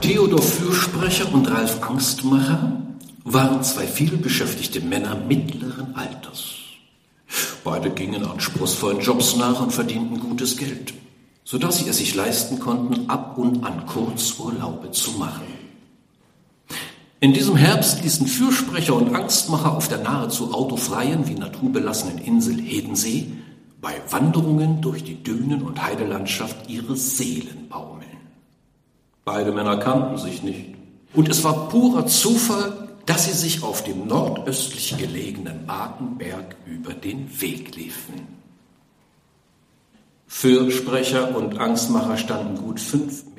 Theodor Fürsprecher und Ralf Angstmacher waren zwei vielbeschäftigte Männer mittleren Alters. Beide gingen anspruchsvollen Jobs nach und verdienten gutes Geld, sodass sie es sich leisten konnten, ab und an Kurzurlaube zu machen. In diesem Herbst ließen Fürsprecher und Angstmacher auf der nahezu autofreien wie naturbelassenen Insel Hedensee bei Wanderungen durch die Dünen- und Heidelandschaft ihre Seelen baumeln. Beide Männer kannten sich nicht, und es war purer Zufall, dass sie sich auf dem nordöstlich gelegenen Badenberg über den Weg liefen. Fürsprecher und Angstmacher standen gut 5